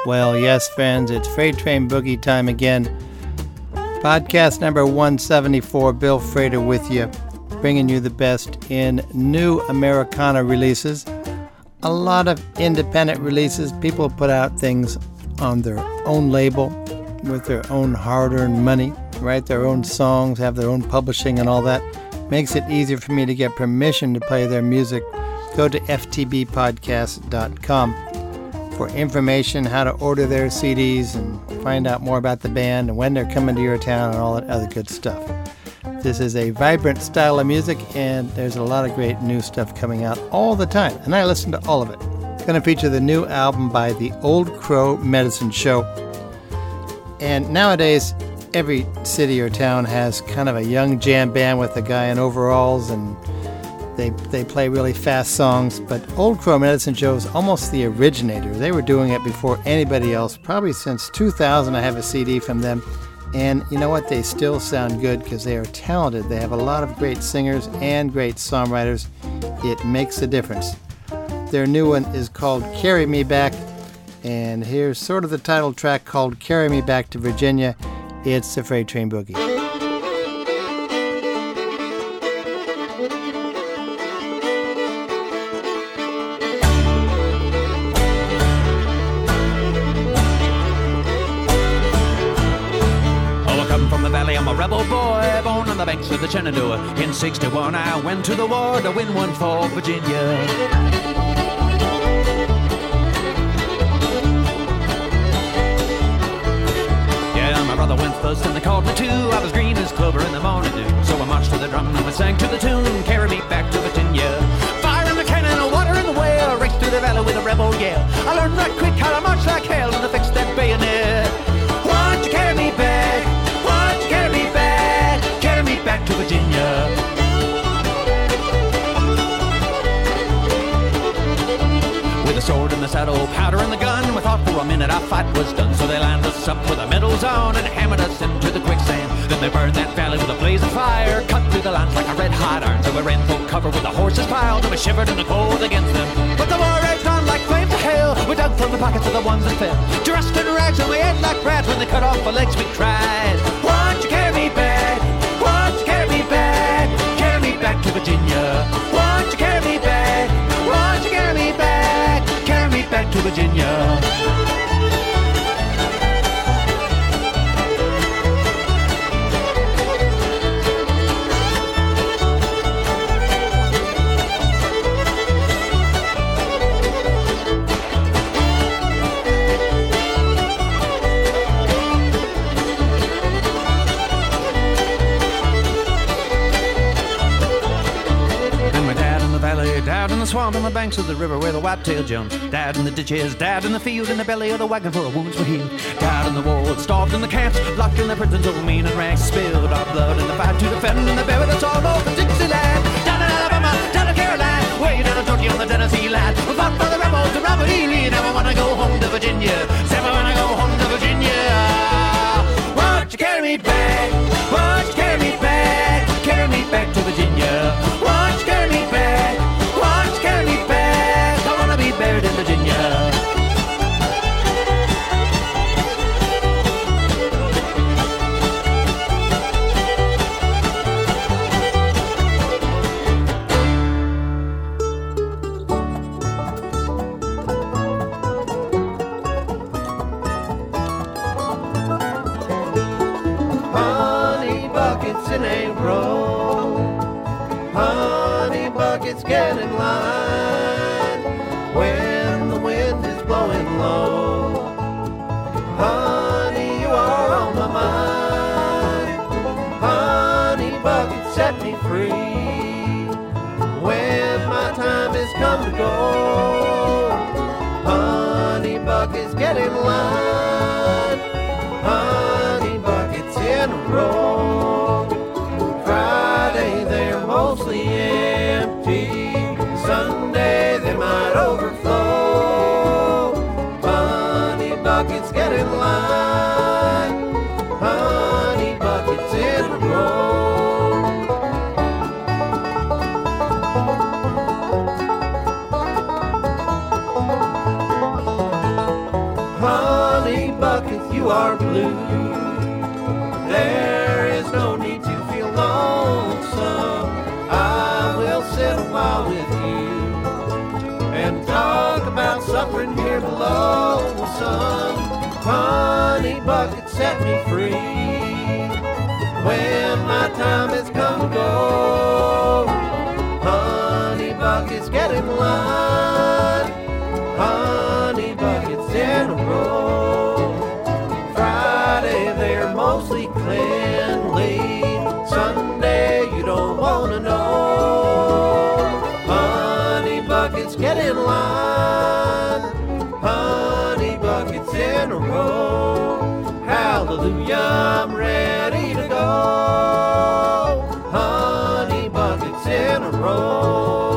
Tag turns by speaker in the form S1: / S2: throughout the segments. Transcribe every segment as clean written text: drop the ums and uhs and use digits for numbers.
S1: Well, yes, friends, it's Freight Train Boogie time again. Podcast number 174, Bill Frater with you, bringing you the best in new Americana releases. A lot of independent releases. People put out things on their own label with their own hard-earned money, write their own songs, have their own publishing and all that. Makes it easier for me to get permission to play their music. Go to ftbpodcast.com for information, how to order their CDs and find out more about the band and when they're coming to your town and all that other good stuff. This is a vibrant style of music, and there's a lot of great new stuff coming out all the time, and I listen to all of it. It's going to feature the new album by the Old Crow Medicine Show. And nowadays, every city or town has kind of a young jam band with a guy in overalls, and they play really fast songs, but Old Crow Medicine Show is almost the originator. They were doing it before anybody else. Probably since 2000 I have a CD from them, and you know what? They still sound good because they are talented. They have a lot of great singers and great songwriters. It makes a difference. Their new one is called Carry Me Back, and here's sort of the title track called Carry Me Back to Virginia. It's the Freight Train Boogie.
S2: I'm a rebel boy, born on the banks of the Shenandoah. In 61 I went to the war to win one for Virginia. Yeah, my brother went first and they called me too. I was green as clover in the morning dew. So I marched to the drum and we sang to the tune, Carry Me Back to Virginia. Fire in the cannon, water in the well, raced through the valley with a rebel yell. I learned right quick how to march like hell and to fix that bayonet. Why don't you carry me back? Back to Virginia. With a sword in the saddle, powder in the gun, we thought for a minute our fight was done. So they lined us up with our medals on and hammered us into the quicksand. Then they burned that valley with a blaze of fire, cut through the lines like a red hot iron. So we ran for cover with the horses piled and we shivered in the cold against them. But the war raged on like flames of hell. We dug from the pockets of the ones that fell, dressed in rags and we ate like rats. When they cut off our legs we cried, why don't you carry me back? Why don't you carry me back? Carry me back to Virginia. Why don't you carry me back? Why don't you carry me back? Carry me back to Virginia. Died in the swamp on the banks of the river where the whitetail jumps. Died in the ditches, died in the field, in the belly of the wagon for our wounds were healed. Died in the wars, starved in the camps, locked in the prisons over mean and rags. Spilled our blood in the fight to defend, and they buried us all over Dixieland. Down in Alabama, down in Carolina, way down in Georgia on the Tennessee line. We fought for the rebels to Robert E. Lee. Now I wanna go home to Virginia. Say I wanna go home to Virginia. Won't you carry me back? Won't you carry me back? Carry me back to Virginia. Won't you carry me back? Carry me back, I wanna be buried in Virginia.
S3: Honey buckets in a row, honey buckets get in line when the wind is blowing low. Honey, you are on my mind. Honey buckets set me free when my time has come to go. Honey buckets get in line. Honey buckets in a row. Friday they're mostly empty. Sunday they might overflow. Honey buckets get in line. Honey buckets in a row. Honey are blue. There is no need to feel lonesome. I will sit a while with you and talk about suffering here below the sun. Honey bucket, set me free when my time has come to go. Honey buckets, get in line. Honey buckets in a row. Friday they're mostly cleanly. Sunday you don't want to know. Honey buckets, get in line. Honey buckets in a row. Hallelujah, I'm ready to go. Honey buckets in a row.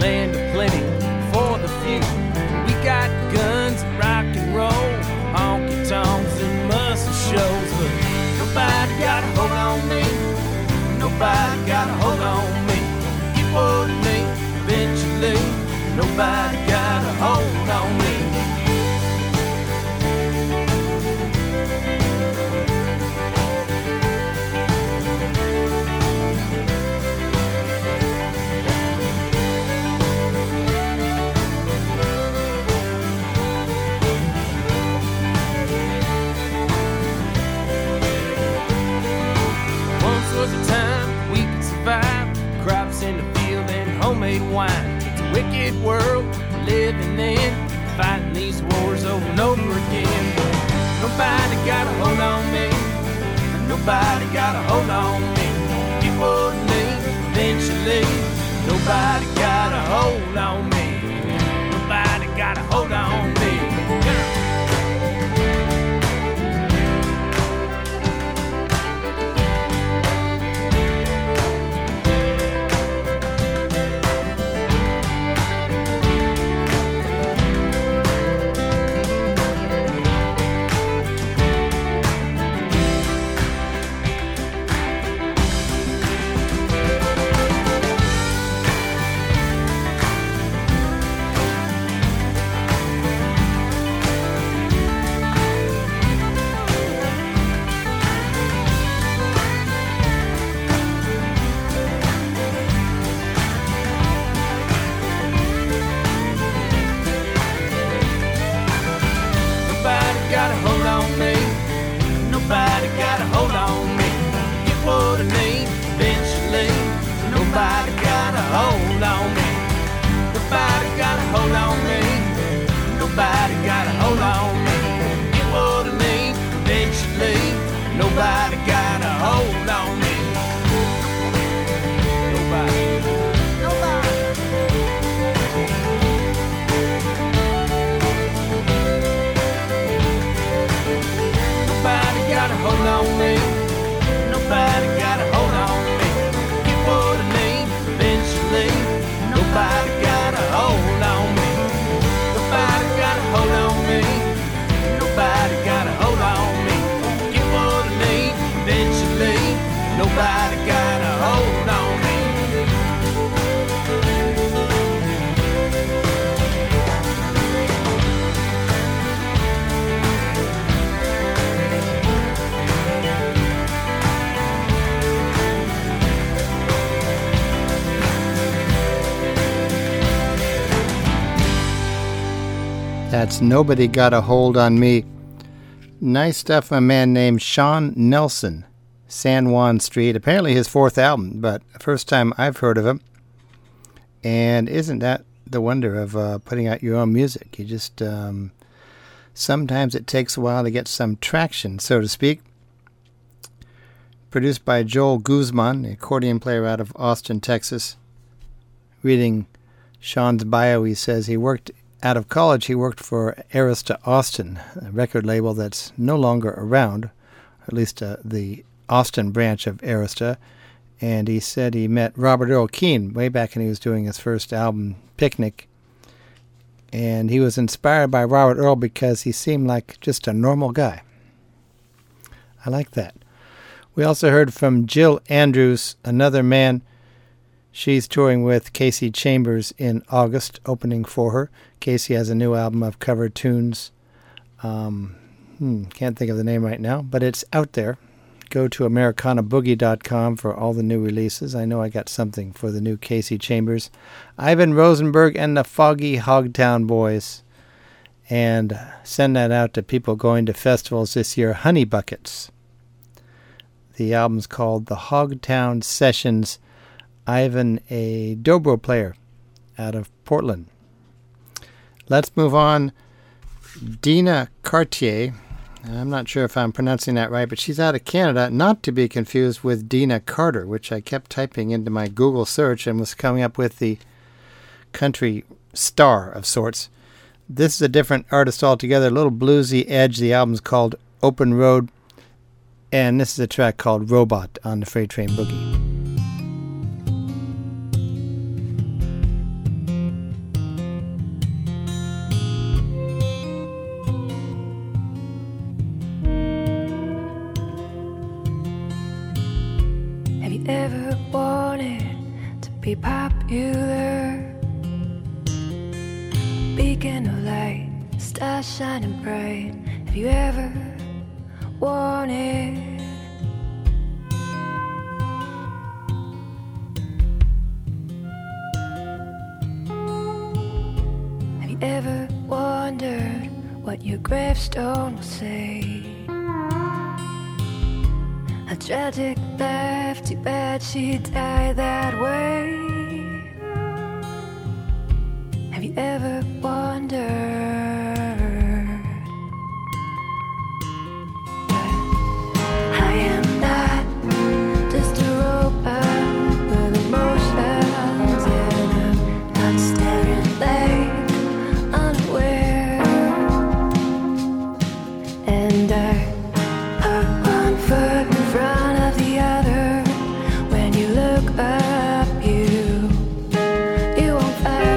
S4: land of plenty for the few. We got guns, rock and roll, honky tonks and muscle shows, but nobody got a hold on me. Nobody got a hold on me. Get what I need eventually. Nobody got a hold on me. Was a time we could survive, crops in the field and homemade wine. It's a wicked world we're living in, fighting these wars over and over again. But nobody got a hold on me. Nobody got a hold on me. Get what I need eventually. Nobody got a hold on me. Nobody got a hold on me.
S1: That's Nobody Got a Hold on Me. Nice stuff from a man named Sean Nelson, San Juan Street. Apparently his fourth album, but first time I've heard of him. And isn't that the wonder of putting out your own music? You just, sometimes it takes a while to get some traction, so to speak. Produced by Joel Guzman, the accordion player out of Austin, Texas. Reading Sean's bio, he says he worked out of college. He worked for Arista Austin, a record label that's no longer around, or at least the Austin branch of Arista. And he said he met Robert Earl Keen way back when he was doing his first album, Picnic. And he was inspired by Robert Earl because he seemed like just a normal guy. I like that. We also heard from Jill Andrews, another man. She's touring with Casey Chambers in August, opening for her. Casey has a new album of cover tunes. Can't think of the name right now, but it's out there. Go to AmericanaBoogie.com for all the new releases. I know I got something for the new Casey Chambers. Ivan Rosenberg and the Foggy Hogtown Boys. And send that out to people going to festivals this year. Honey Buckets. The album's called The Hogtown Sessions. Ivan, a dobro player out of Portland. Let's move on. Dina Cartier. I'm not sure if I'm pronouncing that right, but she's out of Canada, not to be confused with Dina Carter, which I kept typing into my Google search and was coming up with the country star of sorts. This is a different artist altogether, a little bluesy edge. The album's called Open Road, and this is a track called Robot on the Freight Train Boogie.
S5: ever wanted to be popular? Beacon of light, stars shining bright. Have you ever wanted? Have you ever wondered what your gravestone will say? A tragic life, too bad she died that way. Have you ever wondered? I am not just a robot with emotions, and I'm not staring like unaware. And I put one foot in front of the other. When you look up, you won't find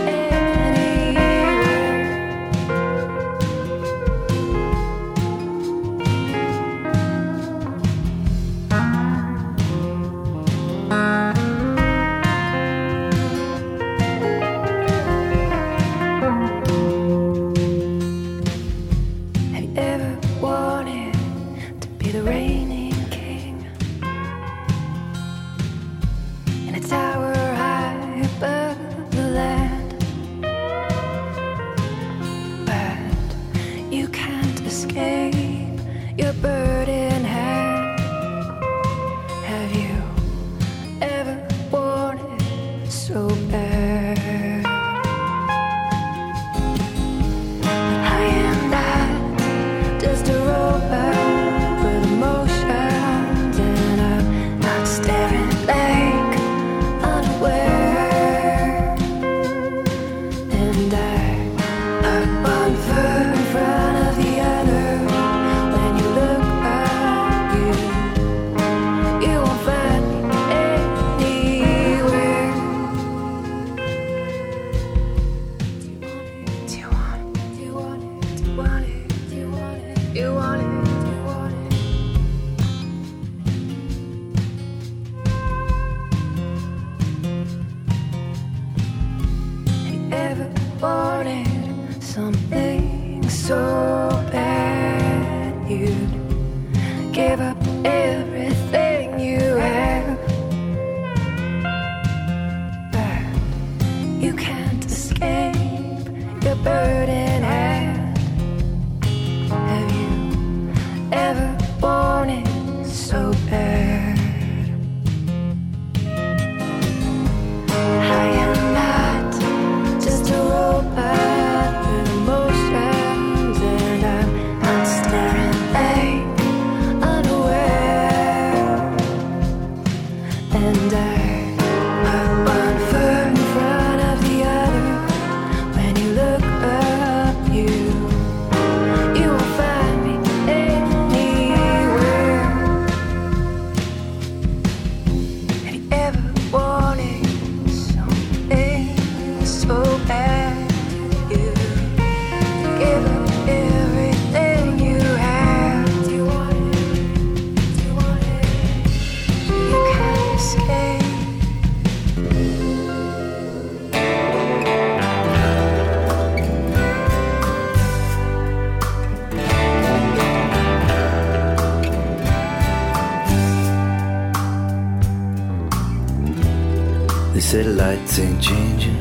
S6: Said lights ain't changing.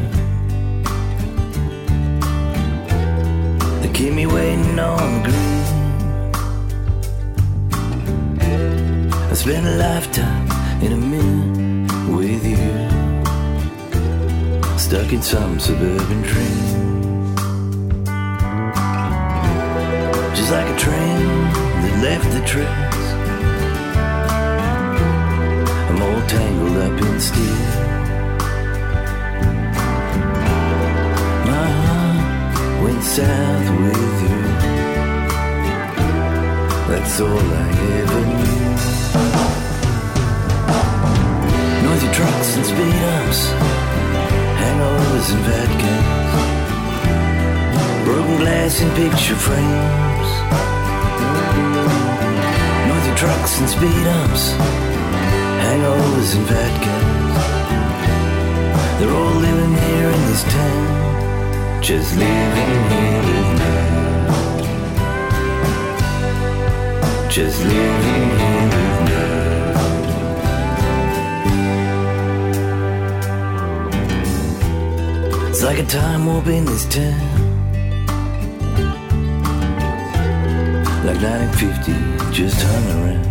S6: They keep me waiting on green. I spent a lifetime in a minute with you, stuck in some suburban dream. Just like a train that left the tracks, I'm all tangled up in steel. Went south with you. That's all I ever knew. Noisy trucks and speed ups, hangovers and Vaticans, broken glass in picture frames. Noisy trucks and speed ups, hangovers and fat cats. They're all living here in this town, just living here with me. Just living here with me. It's like a time warp in this town, like 1950 just hung around.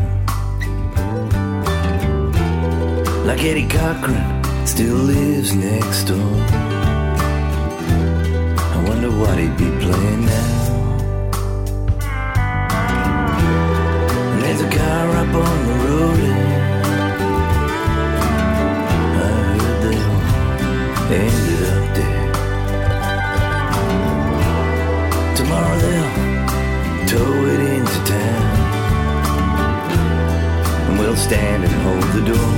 S6: Like Eddie Cochran still lives next door. I wonder what he'd be playing now. And there's a car up on the road, I heard they all ended up there. Tomorrow they'll tow it into town, and we'll stand and hold the door.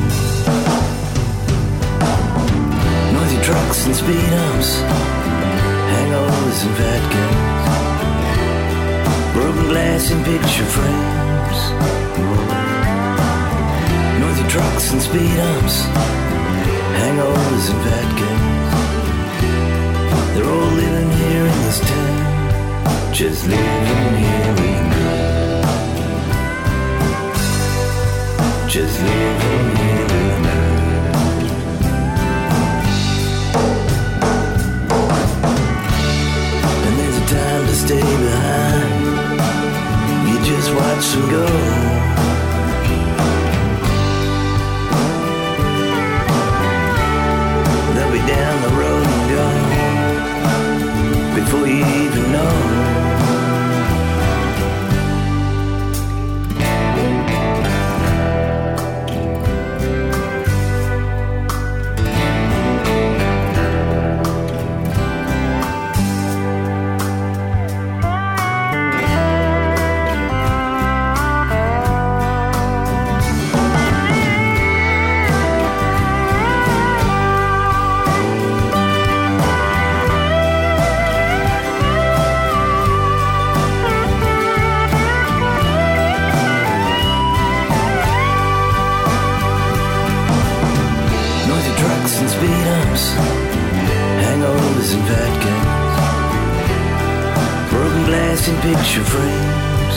S6: Noisy trucks and speed humps, hangovers and fat cats, broken glass and picture frames. Noisy trucks and speed humps, hangovers and fat cats. They're all living here in this town, just living here with me. Just living here with me. And there's a time to stay behind, you just watch them go. They'll be down the road and gone before you even know. Picture frames,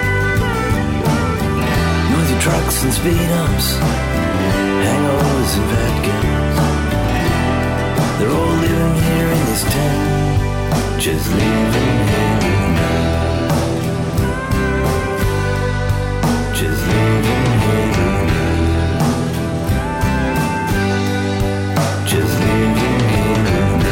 S6: noisy trucks and speed humps, hangovers and fat cats. They're all living here in this town, just living here with me. Just living here with me. Just living here with me.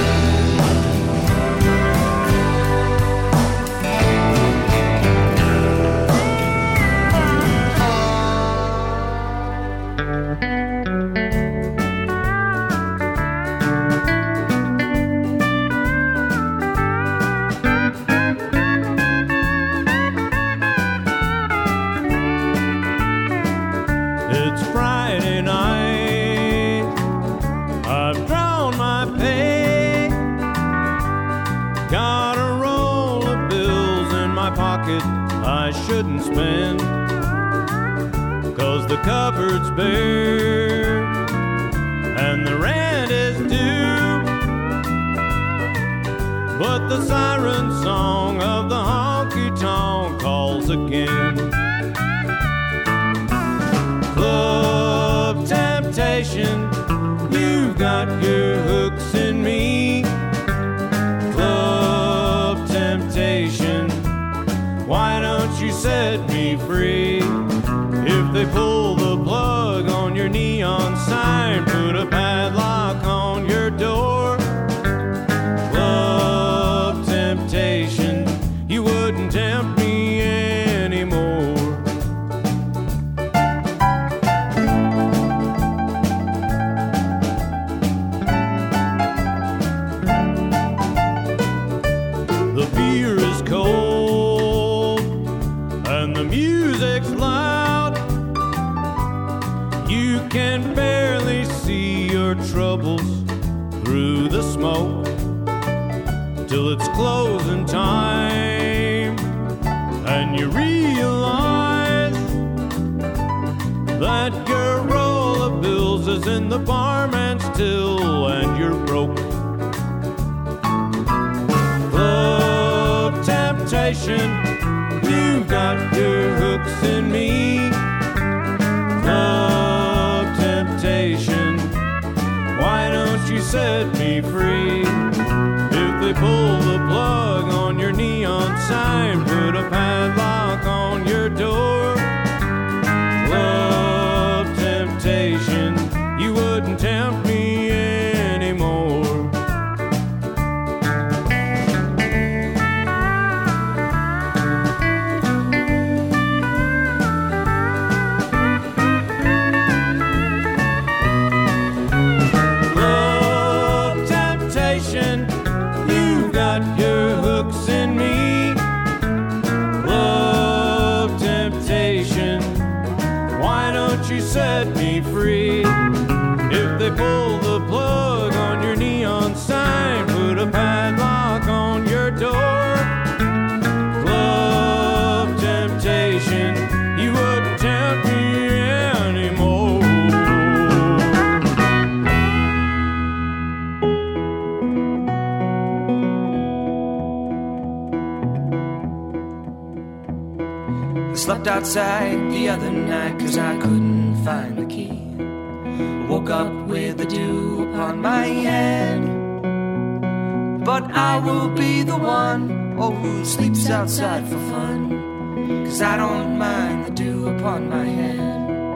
S6: Cupboard's bare and the rent is due, but the siren song of the honky-tonk calls again. Club temptation, you've got your hooks in me. Club temptation, why don't you set me free? If they pull the plug on your neon sign, put a padlock on your door. Club temptation, you wouldn't tempt me anymore. The beer is cold and the music's loud. You can barely see your troubles through the smoke till it's closing time, and you realize that you're rolling of bills is in the barman's till, and you're broke. Love temptation, you've got your hooks in me. Love temptation, why don't you set me free? If they pull the plug on your neon sign, put a padlock on your door. Love temptation, you wouldn't tempt me anymore. Love temptation, you've got your hooks in me. Love temptation, why don't you set me free? If they pull the plug on your neon sign, put a padlock on your door. Love temptation, you wouldn't tempt me anymore.
S4: I slept outside the other night 'cause I couldn't find the key. Woke up with the dew upon my head. But I will be the one, oh, who sleeps outside for fun, 'cause I don't mind the dew upon my head.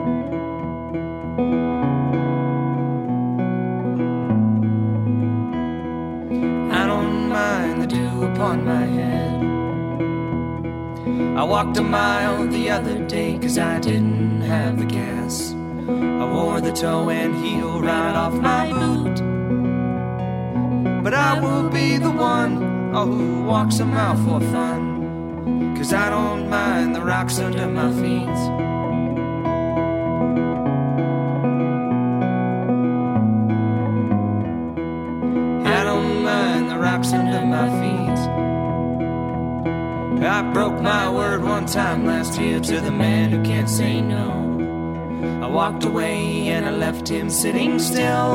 S4: I don't mind the dew upon my head. I walked a mile the other day 'cause I didn't have the gas. I wore the toe and heel right off my boot. But I will be the one, oh, who walks a mile for fun, 'cause I don't mind the rocks under my feet. I don't mind the rocks under my feet. I broke my word one time last year to the man who can't say no. I walked away and I left him sitting still.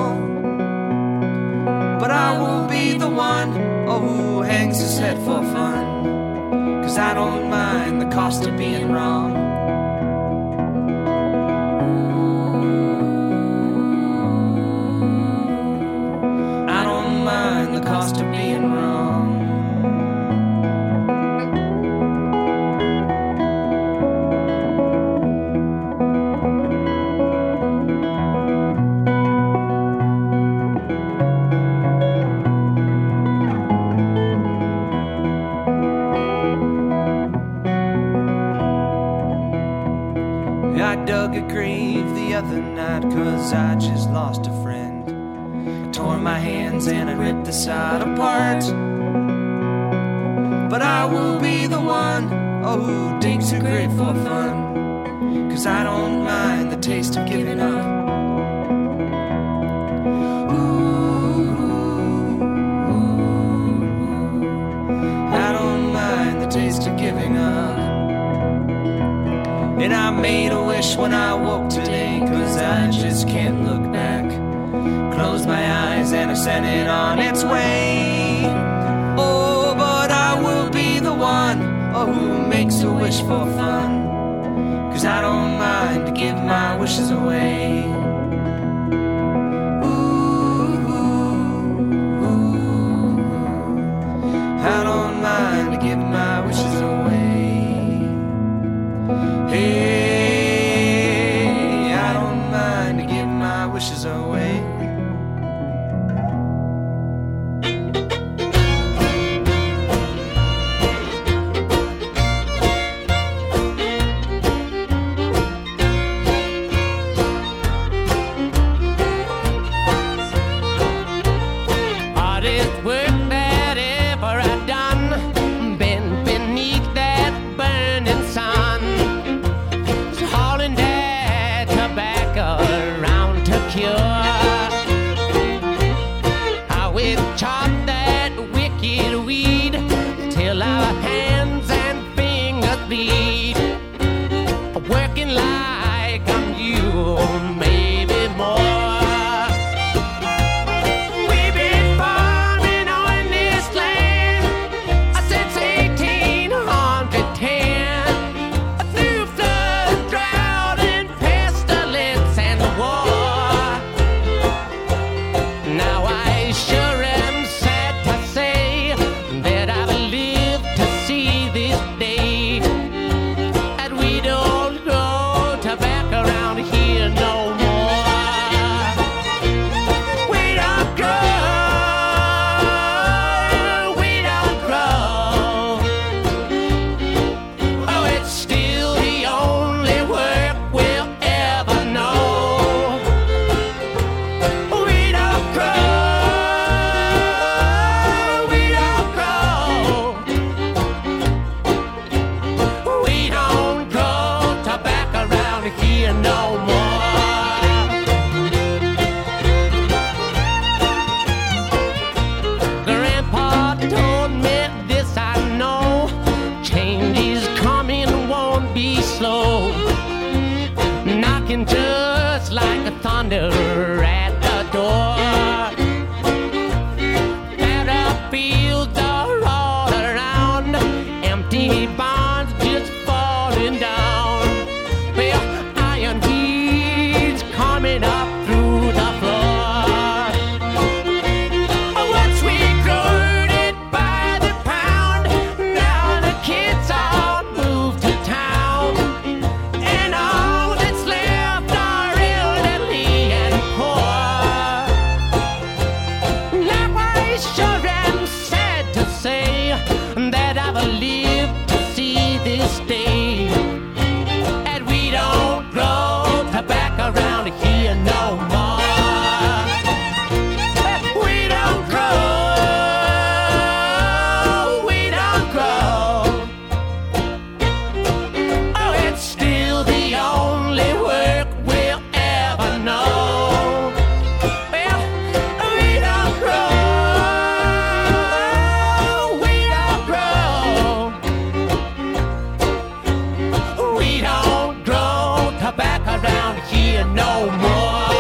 S4: But I will be the one, oh, who hangs his head for fun, 'cause I don't mind the cost of being wrong. I don't mind the cost of being wrong. I dug a grave the other night 'cause I just lost a friend. I tore my hands and I ripped the side apart. But I will be the one, oh, who digs a grave for fun, 'cause I don't mind the taste of giving up. I don't mind the taste of giving up. And I made a wish when I woke today, 'cause I just can't look back. Closed my eyes and I sent it on its way. Oh, but I will be the one, oh, who makes a wish for fun, 'cause I don't mind to give my wishes away. I don't mind to give my wishes away. Hey, I don't mind to give my wishes away.
S7: Hardest work that ever I've done, been beneath that burning sun, hauling that tobacco around to cure the thunder at the door. Battlefields are all around, empty barns just falling down. Well, iron heat's coming up through the floor. Once we growed it by the pound, now the kids all moved to town, and all that's left are elderly and poor. Now I sure am sad to say that I've lived to see this day, and we don't grow tobacco around here no more. We don't grow. Oh, it's still the only work we'll ever know. Well, we don't grow. We don't grow tobacco around here no more.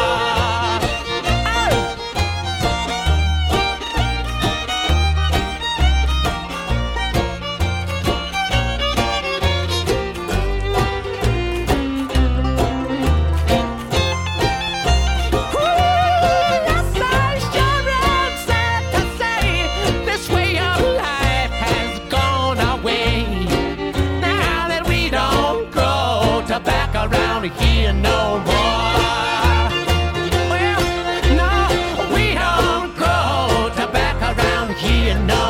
S7: Yes, I sure am sad to say this way of life has gone away. Now that we don't grow tobacco around here no more. Well, no, we don't grow tobacco around here no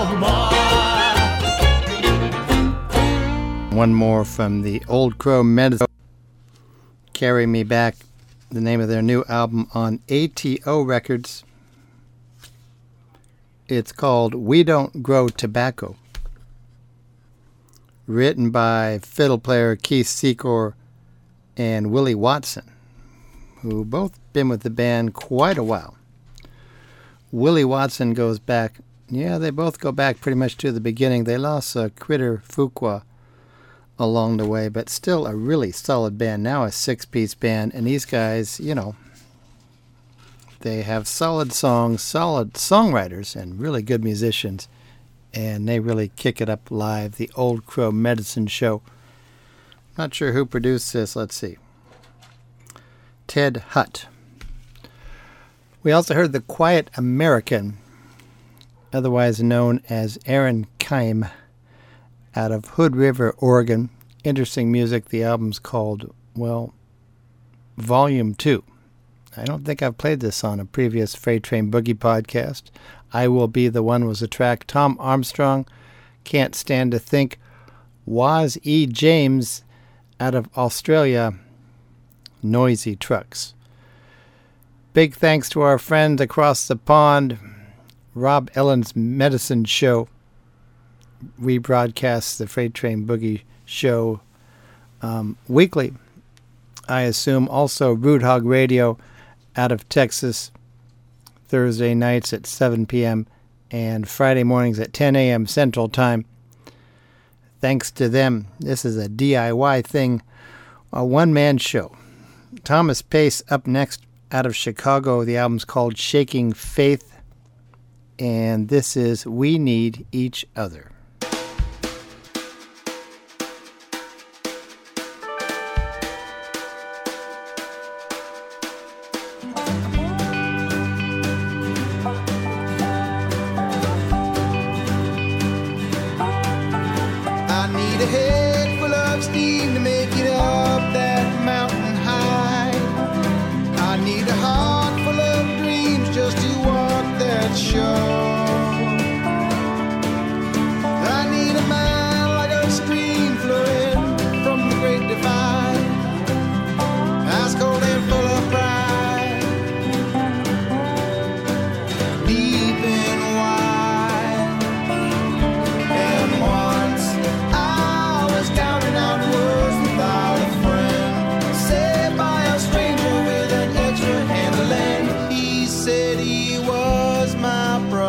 S7: more.
S1: One more from the Old Crow Medicine. Carry Me Back, the name of their new album on ATO Records. It's called We Don't Grow Tobacco. Written by fiddle player Keith Secor and Willie Watson, who both been with the band quite a while. Willie Watson goes back, they both go back pretty much to the beginning. They lost Critter Fuqua along the way, but still a really solid band. Now a six-piece band, and these guys, they have solid songs, solid songwriters, and really good musicians, and they really kick it up live. The Old Crow Medicine Show. Not sure who produced this. Let's see. Ted Hutt. We also heard The Quiet American, otherwise known as Aaron Keim, out of Hood River, Oregon. Interesting music. The album's called, Volume 2. I don't think I've played this on a previous Freight Train Boogie podcast. I Will Be the One was a track. Tom Armstrong, Can't Stand to Think. Waz E. James, out of Australia, Noisy Trucks. Big thanks to our friend across the pond, Rob Ellen's Medicine Show. Rebroadcasts the Freight Train Boogie show weekly. I assume also Root Hog Radio out of Texas, Thursday nights at 7 p.m. and Friday mornings at 10 a.m. Central Time. Thanks to them. This is a DIY thing, a one-man show. Thomas Pace up next out of Chicago. The album's called Shaking Faith, and this is We Need Each Other.
S8: Said he was my brother.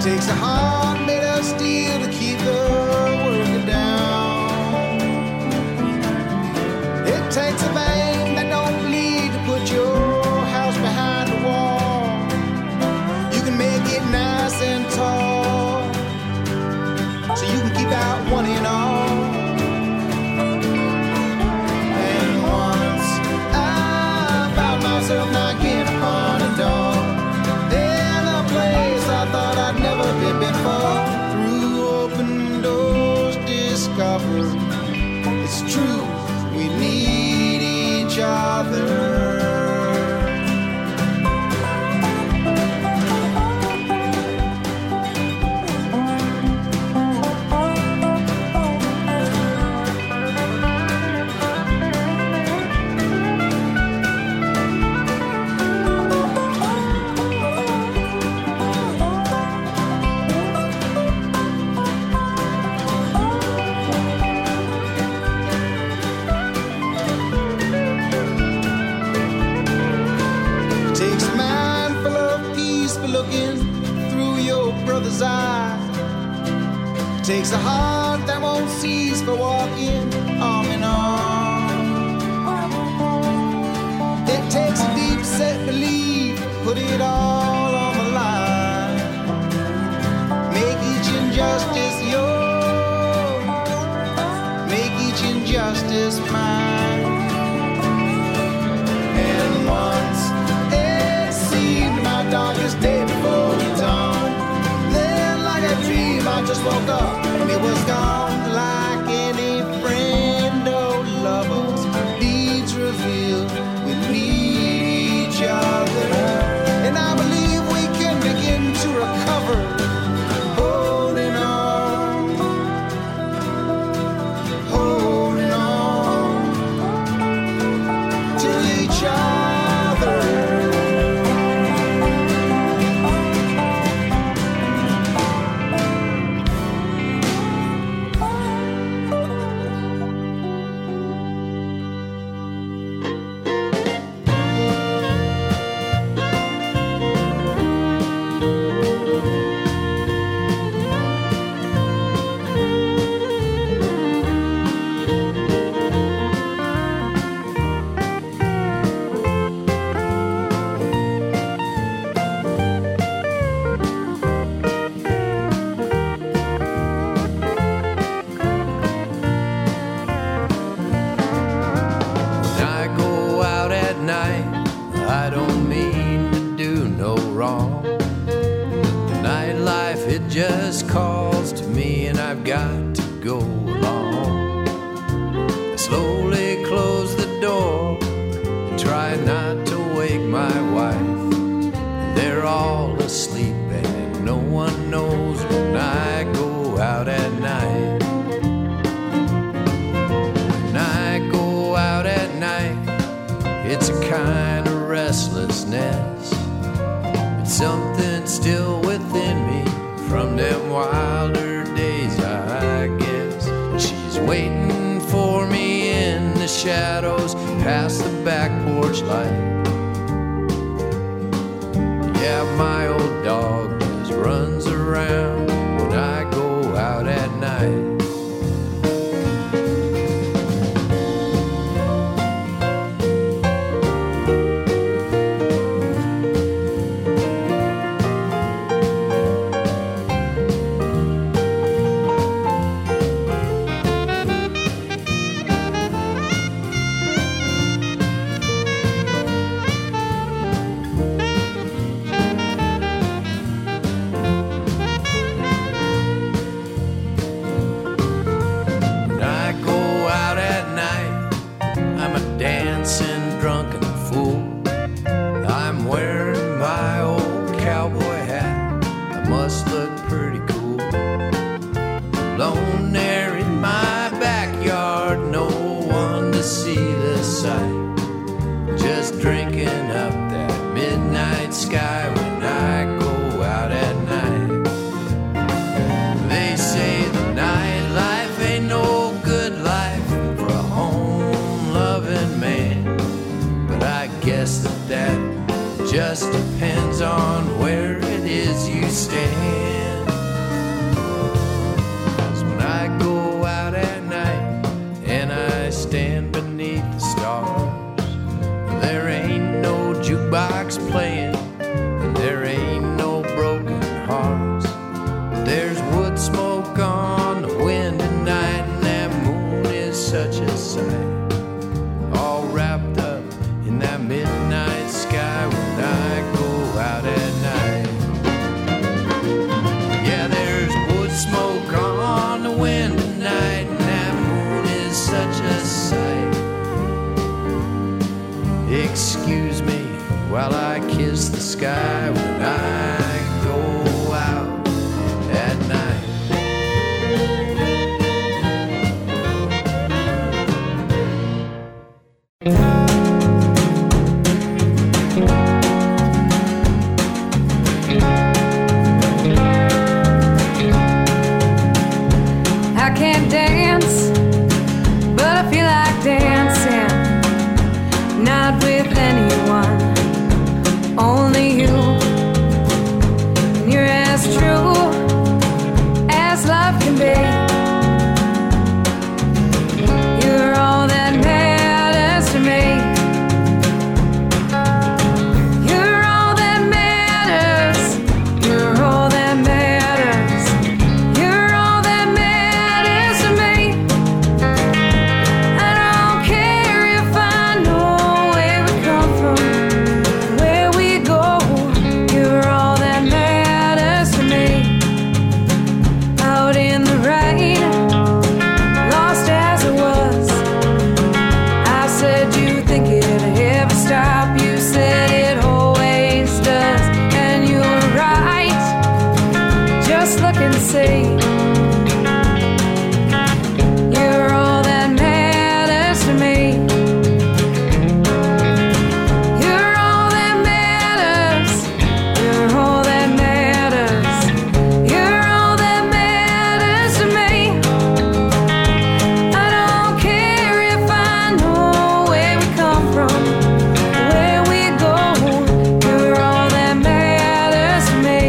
S8: Takes a heart made of steel to keep the working down. It takes a vein that don't bleed to put your house behind the wall. You can make it nice and tall, so you can keep out one and all. And once I found myself knocking upon a door in a place I thought I'd never been before. Through open doors discovered it's true, we need each other. Takes a mind full of peace for looking through your brother's eye. Takes a heart that won't cease for walking arm in arm. It takes a deep set belief, put it all on the line. Make each injustice yours, make each injustice mine. And once it seemed my darkest day before the dawn. Then like a dream I just woke up and it was gone. Like any friend or lover's deeds reveal, we need each other. And I believe we can begin to recover. Holding on, holding on to each other.
S3: When I go out at night, I don't mean to do no wrong. The nightlife, it just calls to me and I've got to go along. I slowly close the door and try not to wake my wife. They're all asleep and no one knows when I go out at night. When I go out at night, it's a kind of restlessness. It's something still within me from them wilder days, I guess. She's waiting for me in the shadows past the back porch light. Yeah, my old dog just runs around when I go out at night. When I go out at night, I'm a dancing drunken fool. I'm wearing my old cowboy hat, I must look pretty cool. Alone there in my backyard, no one to see the sight. Just drinking up that midnight sky when I go out at night. They say the nightlife ain't no good life for a home-loving man, but I guess that just depends on where it is you stand. while I kiss the sky when I go out at night.
S5: I can't dance, but I feel like dancing. Not with anyone, only you. And you're as true as love can be. You're all that matters to me. You're all that matters. You're all that matters. You're all that matters to me. I don't care if I know where we come from, where we go. You're all that matters to me. Out in the rain, lost as I was, I said, you think it'd ever stop? You said it always does, and you were right. Just look and see. You're all that matters to me. You're all that matters. You're all that matters. You're all that matters to me. I don't care if I know where we come from, where we go. You're all that matters to me.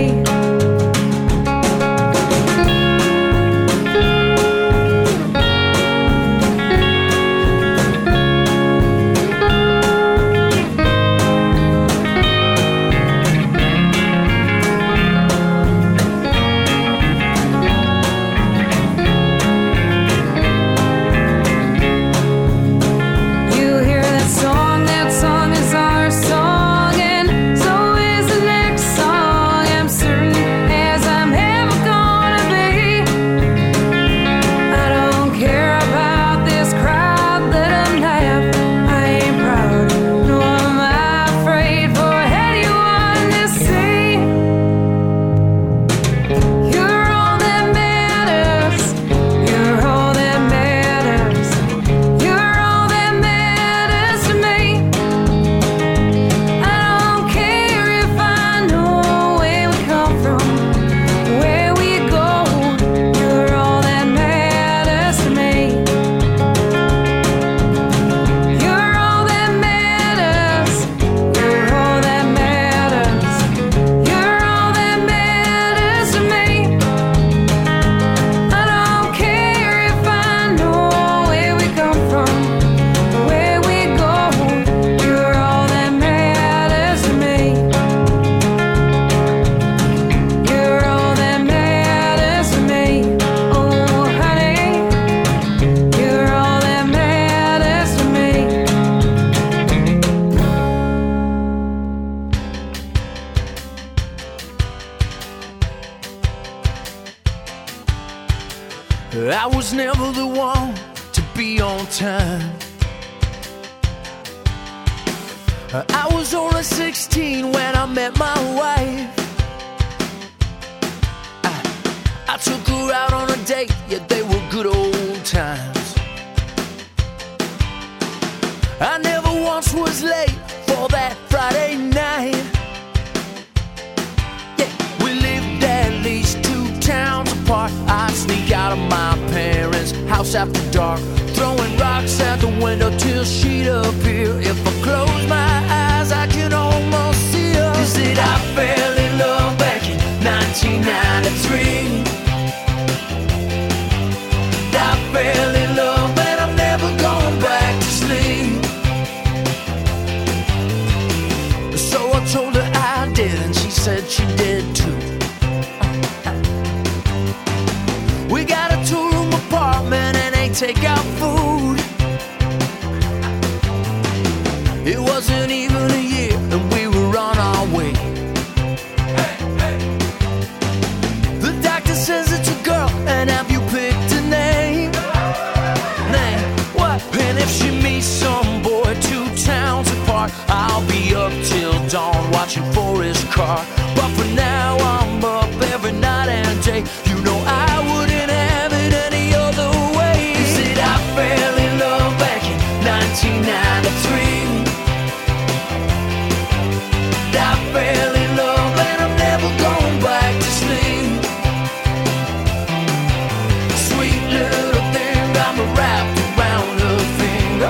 S5: You hear that song is our song, and so is the next song. I'm certain as I'm ever gonna be. I don't care about this crowd that I'm laugh. I ain't proud, nor am I afraid for anyone to see. You're all that matters. You're all that matters. You're all that matters to me. I don't care if I know where we come from, where we go. You're all that matters to me. You're all that matters. You're all that matters. You're all that matters to me. I don't care if I know where we come from, where we go. You're all that matters to me. You're all that matters to me. Oh, honey, you're all that matters to me.
S3: I was never the one to be on time. I was only 16 when I met my wife. I took her out on a date, yeah, they were good old times. I never once was late for that Friday night. Yeah, we lived at least 2 towns apart. I'd sneak out of my parents' house after dark, throwing rocks out the window till she'd appear. If I close my eyes, I can almost see her. Is that I fell in love back in 1993. I fell in love and I'm never going back to sleep. So I told her I did, and she said she did too. We got a 2-room apartment and ain't take out food. It wasn't even a year and we were on our way. The doctor says it's a girl, and have you picked a name? Name what? And if she meets some boy 2 towns apart, I'll be up till dawn.
S7: car. But for now I'm up every night and day. You know I wouldn't have it any other way. You said I fell in love back in 1993. I fell in love and I'm never going back to sleep. Sweet little thing I'm wrapped around her finger.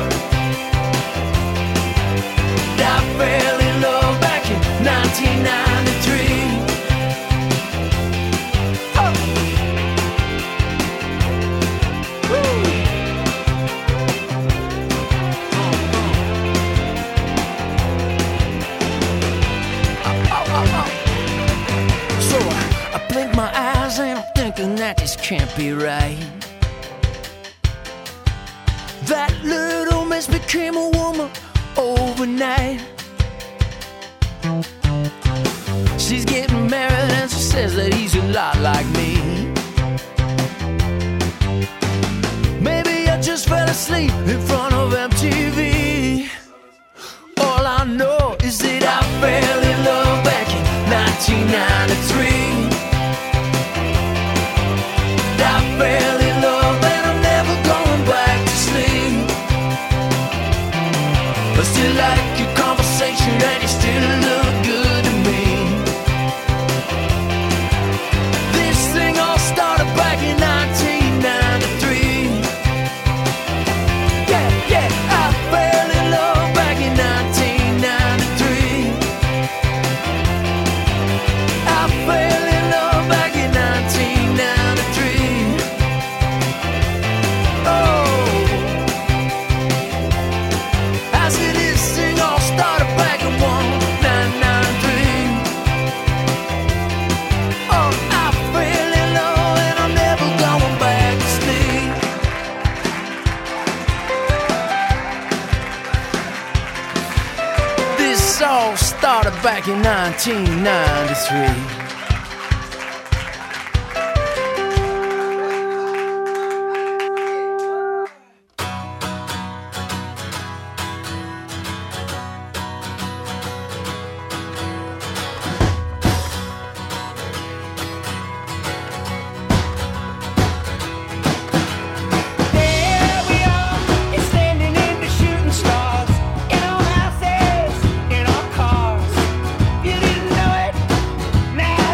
S7: I fell in love back in 1993. So I blink my eyes and I'm thinking that this can't be right. That little miss became a woman overnight. She's getting married and she says that he's a lot like me. Maybe I just fell asleep in front of MTV. All I know is that I fell in love back in 1993. I fell in love and I'm never going back to sleep. I still like your conversation and you still look good to me. This thing all started back in 1993. Yeah, yeah, I fell in love back in 1993. I fell in love back in 1993. Oh, I said this thing all started back in 1993. Oh, I fell in love and I'm never going back to sleep. This all started back in 1993.
S4: There we are, it's standing in the shooting stars, in our houses, in our cars. You didn't know it, now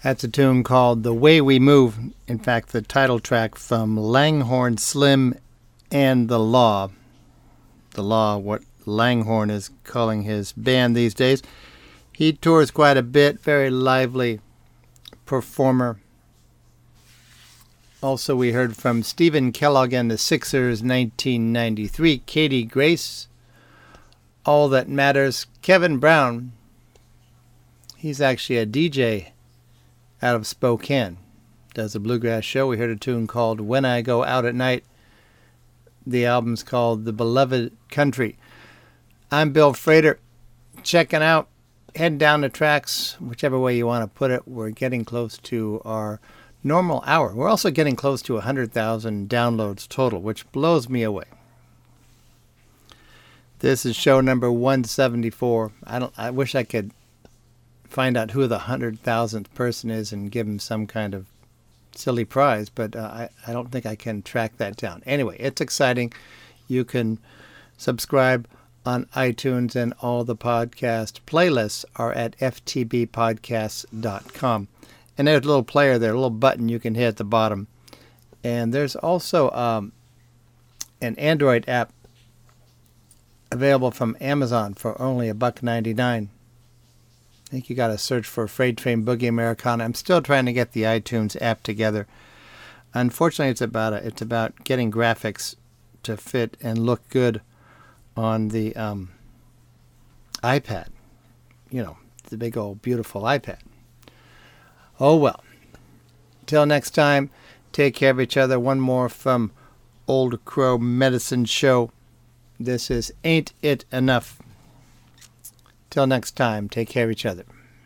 S1: That's a tune called The Way We Move. In fact, the title track from Langhorne Slim and The Law. The Law, what Langhorne is calling his band these days. He tours quite a bit, very lively performer. Also, we heard from Stephen Kellogg and the Sixers, 1993. Katie Grace, All That Matters. Kevin Brown, he's actually a DJ out of Spokane, does a bluegrass show. We heard a tune called When I Go Out at Night. The album's called The Beloved Country. I'm Bill Frater, checking out, heading down the tracks, whichever way you want to put it. We're getting close to our normal hour. We're also getting close to 100,000 downloads total, which blows me away. This is show number 174. I wish I could find out who the 100,000th person is and give him some kind of silly prize, but I don't think I can track that down. Anyway, it's exciting. You can subscribe on iTunes, and all the podcast playlists are at ftbpodcasts.com. And there's a little player there, a little button you can hit at the bottom. And there's also an Android app available from Amazon for only $1.99. I think you got to search for Freight Train Boogie Americana. I'm still trying to get the iTunes app together. Unfortunately, it's about getting graphics to fit and look good on the iPad. You know, the big old beautiful iPad. Oh well. Till next time, take care of each other. One more from Old Crow Medicine Show. This is Ain't It Enough. Till next time, take care of each other.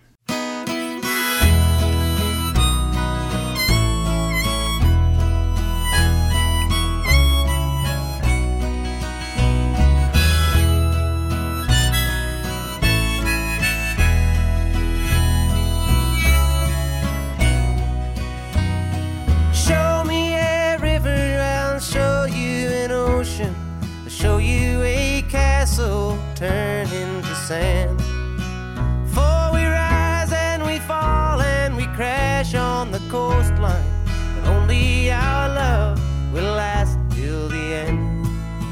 S4: Show me a river, I'll show you an ocean. I'll show you a castle turn into sand. For we rise and we fall and we crash on the coastline, but only our love will last till the end.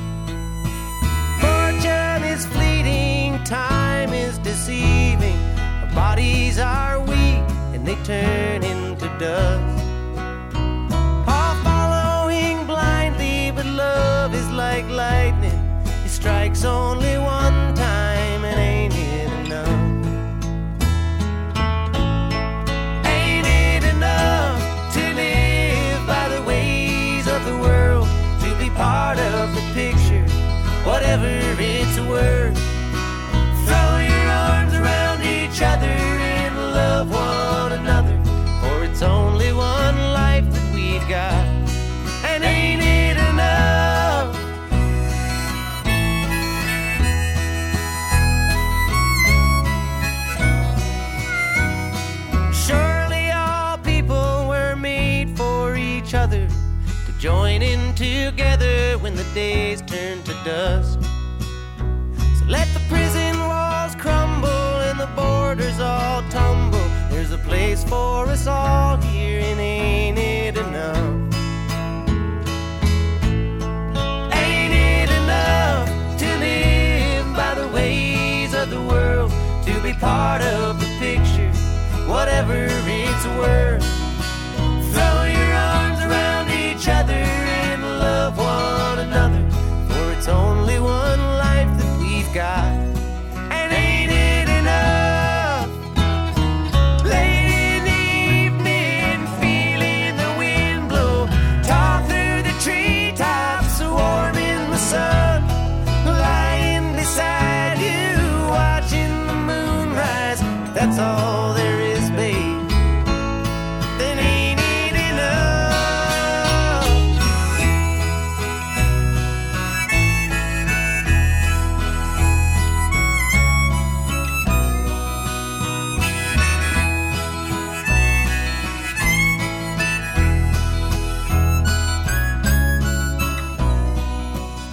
S4: Fortune is fleeting, time is deceiving. Our bodies are weak and they turn into dust. All following blindly, but love is like lightning. It strikes only one time and ain't it enough? Ain't it enough to live by the ways of the world, to be part of the picture, whatever it's worth? Throw your arms around each other and love one another, for it's only one life that we've got. And ain't it enough? Surely all people were made for each other, to join in together when the days turn to dust. So let the prison walls crumble and the borders all tumble. There's a place for us all here, and ain't it enough? Ain't it enough to live by the ways of the world, to be part of the picture, whatever it's worth? Throw your arms around each other and love one another, for it's only one life that we've got. And ain't it enough? Late in the evening, feeling the wind blow, talk through the treetops, warm in the sun, lying beside you, watching the moon rise. That's all there is, babe. Then ain't it enough?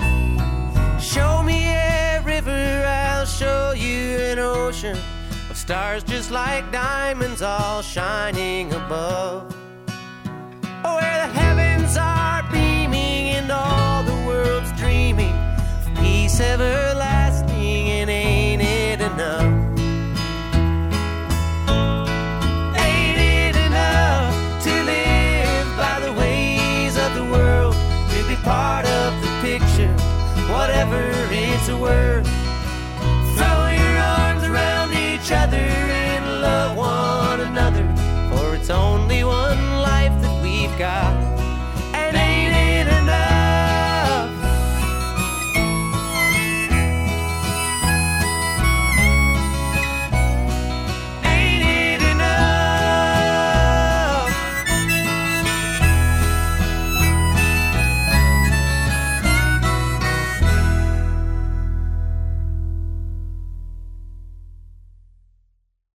S4: Show me a river, I'll show you an ocean.
S3: stars just like diamonds all shining above. Oh, where the heavens are beaming and all the world's dreaming of peace everlasting, and ain't it enough? Ain't it enough to live by the ways of the world, to be part of the picture, whatever it's worth?